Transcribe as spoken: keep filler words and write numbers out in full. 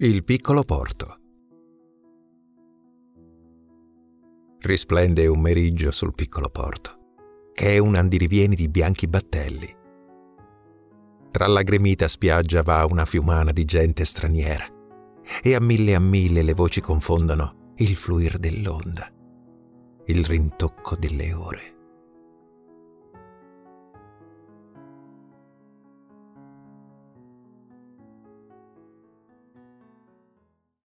Il piccolo porto. Risplende un meriggio sul piccolo porto, che è un andirivieni di bianchi battelli. Tra la gremita spiaggia va una fiumana di gente straniera, e a mille e a mille le voci confondono il fluir dell'onda, il rintocco delle ore.